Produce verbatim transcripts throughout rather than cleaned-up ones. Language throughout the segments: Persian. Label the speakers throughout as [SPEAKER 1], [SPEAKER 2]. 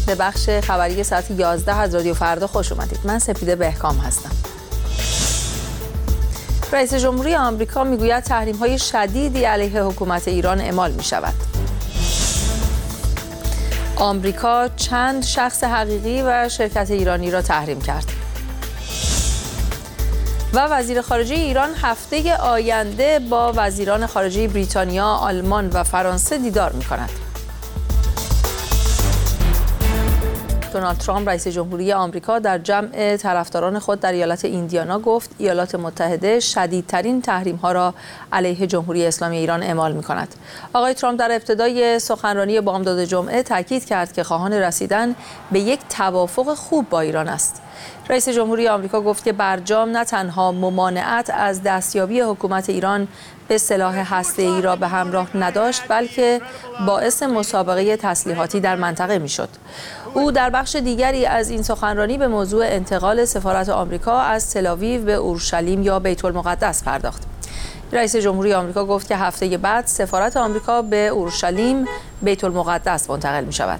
[SPEAKER 1] به بخش خبری ساعت یازده از رادیو فردا خوش اومدید. من سپیده بهکام هستم. رئیس جمهوری آمریکا میگوید تحریم‌های شدیدی علیه حکومت ایران اعمال می‌شود. آمریکا چند شخص حقیقی و شرکت ایرانی را تحریم کرد. و وزیر خارجه ایران هفته آینده با وزیران خارجه بریتانیا، آلمان و فرانسه دیدار می‌کند. دونالد ترامپ رئیس جمهوری آمریکا در جمع طرفداران خود در ایالت ایندیانا گفت ایالات متحده شدیدترین تحریم‌ها را علیه جمهوری اسلامی ایران اعمال می‌کند. آقای ترامپ در ابتدای سخنرانی بامداد جمعه تاکید کرد که خواهان رسیدن به یک توافق خوب با ایران است. رئیس جمهوری آمریکا گفت که برجام نه تنها ممانعت از دستیابی حکومت ایران به سلاح هسته‌ای را به همراه نداشت، بلکه باعث مسابقه تسلیحاتی در منطقه میشد. او در بخش دیگری از این سخنرانی به موضوع انتقال سفارت آمریکا از تل‌آویو به اورشلیم یا بیت المقدس پرداخت. رئیس جمهوری آمریکا گفت که هفته بعد سفارت آمریکا به اورشلیم بیت المقدس منتقل می شود.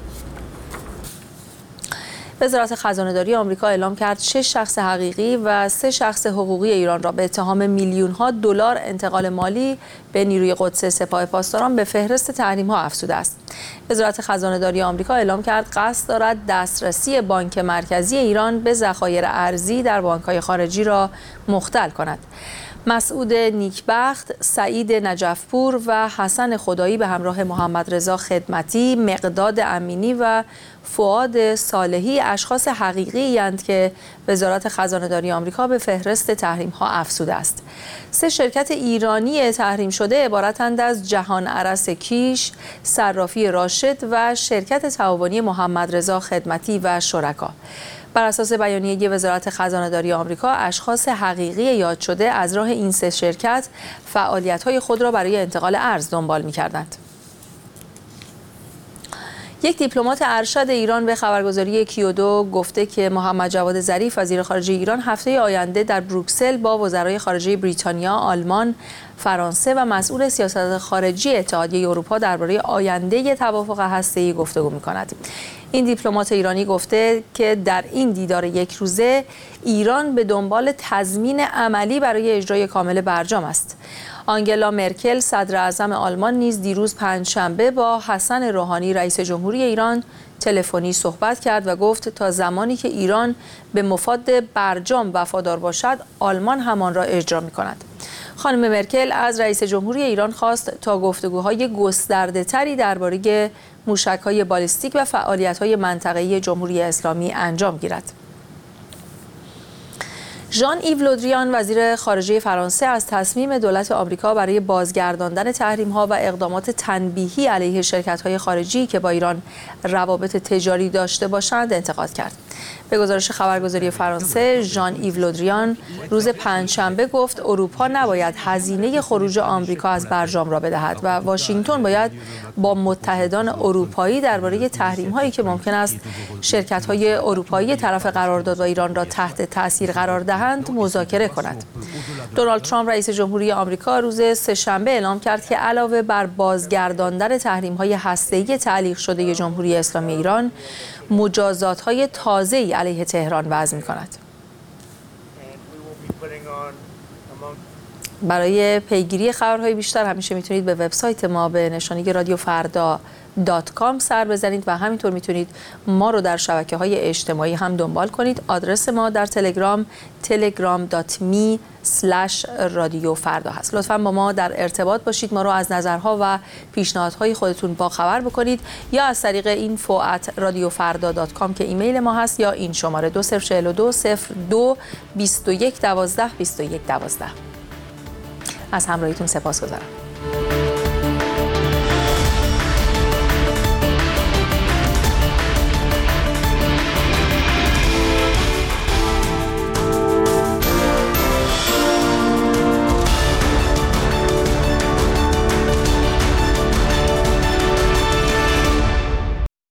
[SPEAKER 1] وزارت خزانه‌داری آمریکا اعلام کرد شش شخص حقیقی و سه شخص حقوقی ایران را به اتهام میلیون‌ها دلار انتقال مالی به نیروی قدس سپاه پاسداران به فهرست تحریم‌ها افزوده است. وزارت خزانه‌داری آمریکا اعلام کرد قصد دارد دسترسی بانک مرکزی ایران به ذخایر ارزی در بانک‌های خارجی را مختل کند. مسعود نیکبخت، سعید نجفپور و حسن خدایی به همراه محمد رضا خدمتی، مقداد امینی و فؤاد صالحی اشخاص حقیقی اند که وزارت خزانه‌داری آمریکا به فهرست تحریم‌ها افزوده است. سه شرکت ایرانی تحریم شده عبارتند از جهان ارس کیش، صرافی راشد و شرکت تعاونی محمد رضا خدمتی و شرکا. بر اساس بیانیه وزارت خزانه‌داری آمریکا، اشخاص حقیقی یاد شده از راه این سه شرکت فعالیت‌های خود را برای انتقال ارز دنبال می‌کردند. یک دیپلمات ارشد ایران به خبرگزاری کیودو گفته که محمد جواد ظریف وزیر خارجه ایران هفته آینده در بروکسل با وزرای خارجه بریتانیا، آلمان، فرانسه و مسئول سیاست خارجی اتحادیه اروپا درباره آینده توافق هسته‌ای گفتگو می‌کند. این دیپلمات ایرانی گفته که در این دیدار یک روزه ایران به دنبال تضمین عملی برای اجرای کامل برجام است. آنگلا مرکل صدر اعظم آلمان نیز دیروز پنجشنبه با حسن روحانی رئیس جمهوری ایران تلفنی صحبت کرد و گفت تا زمانی که ایران به مفاد برجام وفادار باشد، آلمان همان را اجرا می‌کند. خانم مرکل از رئیس جمهوری ایران خواست تا گفتگوهای گسترده‌تری درباره موشک‌های بالیستیک و فعالیت‌های منطقه‌ای جمهوری اسلامی انجام گیرد. ژان ایو لودریان وزیر خارجه فرانسه از تصمیم دولت آمریکا برای بازگرداندن تحریم‌ها و اقدامات تنبیهی علیه شرکت‌های خارجی که با ایران روابط تجاری داشته باشند انتقاد کرد. به گزارش خبرگزاری فرانسه، ژان ایو لودریان روز پنجشنبه گفت اروپا نباید هزینه خروج آمریکا از برجام را بدهد و واشنگتن باید با متحدان اروپایی درباره تحریم‌هایی که ممکن است شرکت‌های اروپایی طرف قرارداد با ایران را تحت تاثیر قرار دهند مذاکره کند. دونالد ترامپ رئیس جمهوری آمریکا روز سه‌شنبه اعلام کرد که علاوه بر بازگرداندن تحریم‌های هسته‌ای تعلیق شده جمهوری اسلامی ایران، مجازات‌های تازه‌ای علیه تهران وضع می‌کند. برای پیگیری خبرهای بیشتر همیشه میتونید به وبسایت ما به نشانی رادیو فردا دات کام سر بزنید و همینطور میتونید ما رو در شبکه‌های اجتماعی هم دنبال کنید. آدرس ما در تلگرام تلگرام دات می اسلش رادیو فردا هست. لطفاً با ما در ارتباط باشید، ما رو از نظرها و پیشنهادهای خودتون با خبر بکنید یا از طریق اینفو ات رادیو فردا دات کام که ایمیل ما هست یا این شماره دو صفر چهار دو صفر دو بیست و یک دوازده بیست و یک دوازده. از همراهیتون سپاسگزارم.